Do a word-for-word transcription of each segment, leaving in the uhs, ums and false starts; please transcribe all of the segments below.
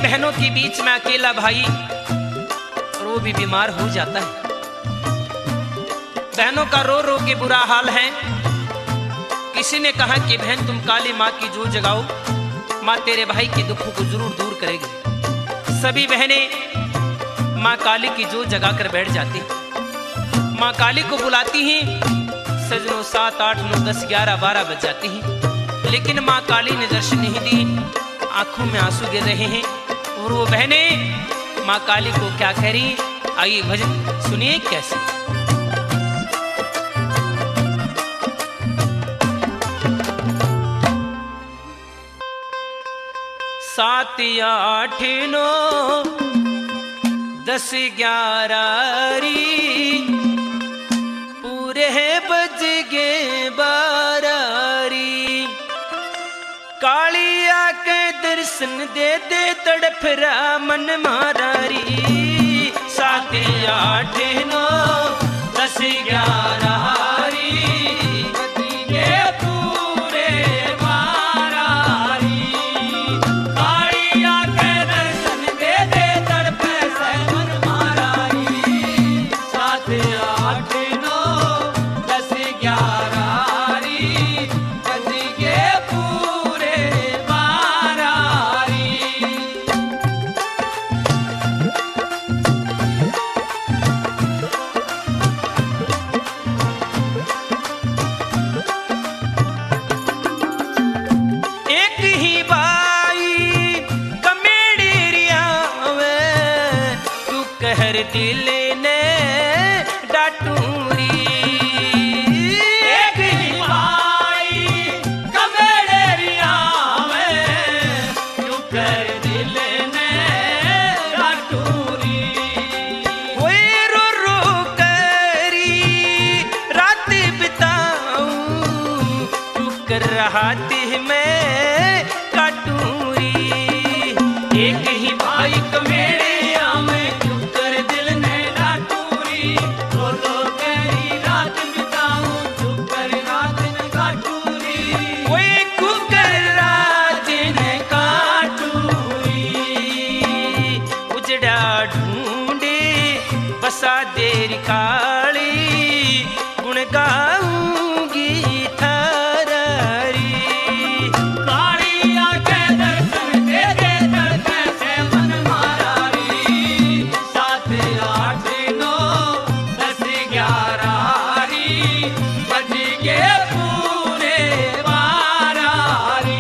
बहनों के बीच में अकेला भाई, और वो भी बीमार हो जाता है। बहनों का रो रो के बुरा हाल है। किसी ने कहा कि बहन तुम काली माँ की जोत जगाओ, माँ तेरे भाई के दुखों को जरूर दूर करेगी। सभी बहनें माँ काली की जोत जगाकर बैठ जाती। माँ काली को बुलाती हैं। सजनों सात आठ नौ दस ग्यारह बारह बज जाती हैं, लेकिन माँ काली ने दर्शन नहीं दी। आंखों में आंसू गिर रहे हैं और वो बहनें माँ काली को क्या कह रही। आइए भजन सुनिए कैसे। सात आठ नौ दस ग्यारह री पूरे बज गे बारह री। कालिया के दर्शन दे दे तड़फरा मन मारा री। सात आठ नौ दस ग्यारह दिल ने डाटूरी। एक ही भाई कमेड़िया में क्यों कर दिल ने डाटूरी। वही रो रो करी रात बिताऊं तू कर रहा थी मैं काटूरी। एक ही भाई कमेड़े देरी काली गुण गाऊंगी थारी। कालिया के दर्शन दे दे तड़के से मन मारा री। सात आठ नौ दस ग्यारह री बज के पूरे बारह री।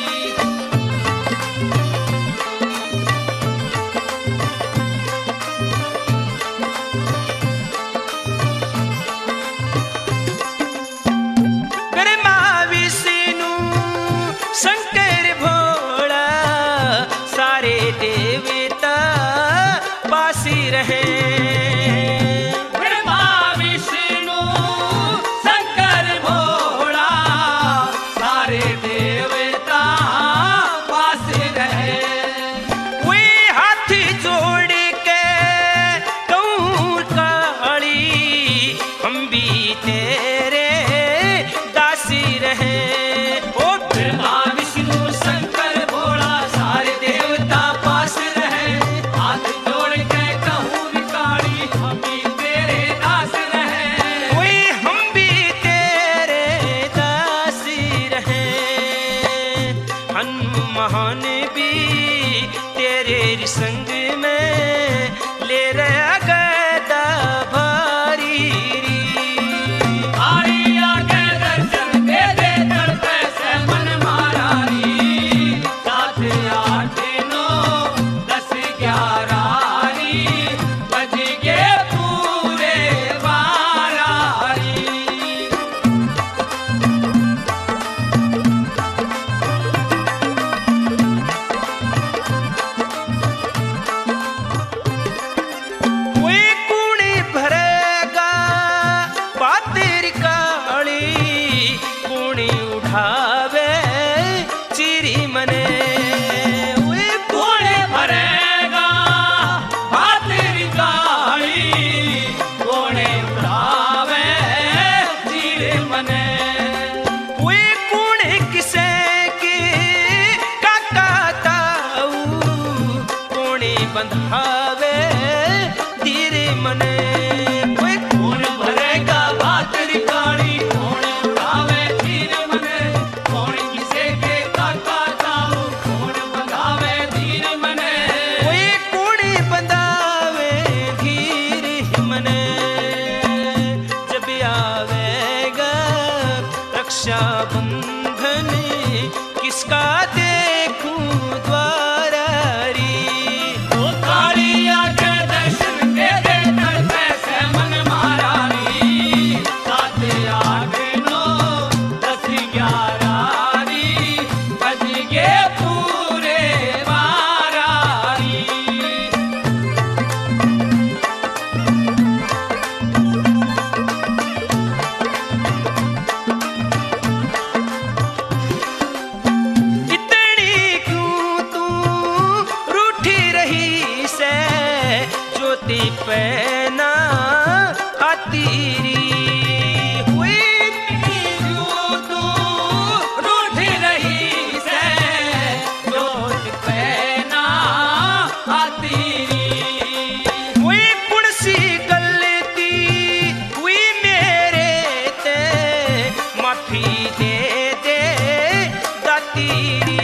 देवता पासी रहे। ब्रह्मा विष्णु शंकर भोला सारे देवता पासी रहे। वे हाथी जोड़ के कहूँ काली हम भी तेरे दासी रहे। ओ ब्रह्मा विष्णु शंकर भोला सारे देवता महान भी तेरे संग में ले रहा गदा भारी। आलिया के दर्शन दे दे तड़पे से मन मारा री। सात आठ नौ दस ग्यारह री बज के पूरे बारह री। बंधावे धीर मने कोई कौन भरेगा भातरी काली कौन उड़ावे धीर मने कौन किसे के काका जाओ कौन बंधावे धीर मने कोई कौन बंधावे धीर मने जब आवेगा रक्षा बंधन किसका देखूं द्वारा री ओ कालिया के दर्शन दे दे तड़पे से मन मारा री सात आठ नौ दस ग्यारह री बज गए पूरे बारह री पैना आती री हुई तू रूठ रही से जोत पैना आती री हुई पुणसी गलती हुई मेरे ते माफी दे दे दाती री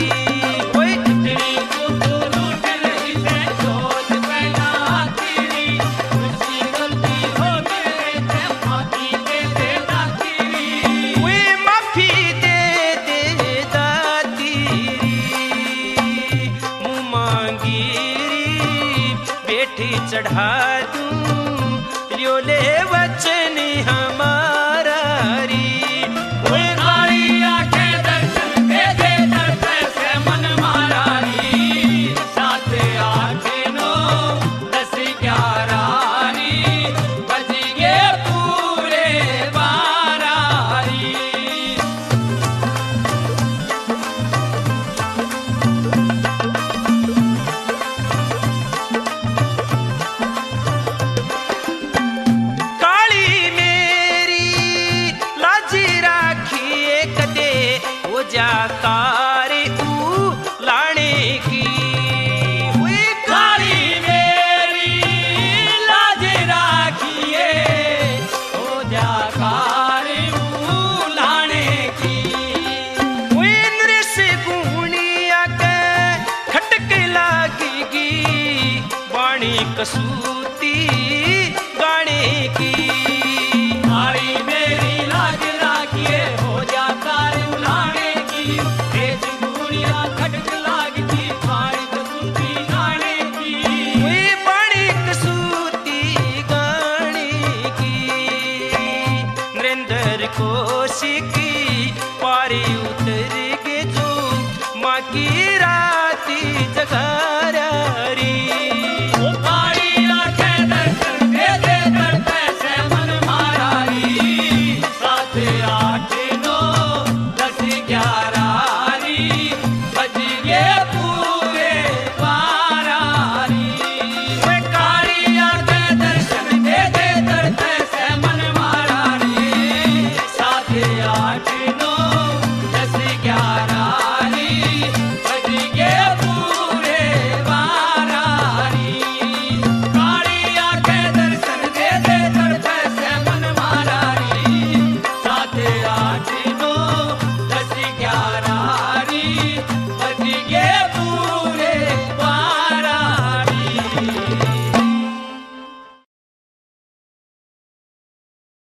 चढ़ा दूं लियोले वचन हमारा री कोई कालिया के दर्शन दे दे तड़पे से मन मारा री सात आठ नौ दस ग्यारह री बज गए पूरे बारह री जाकार ऊ लाने की हुई काली मेरी लाज राखिए हो जाकार ऊ लाने की हुई नृष गुणिया के खटक लागेगी वाणी कसूर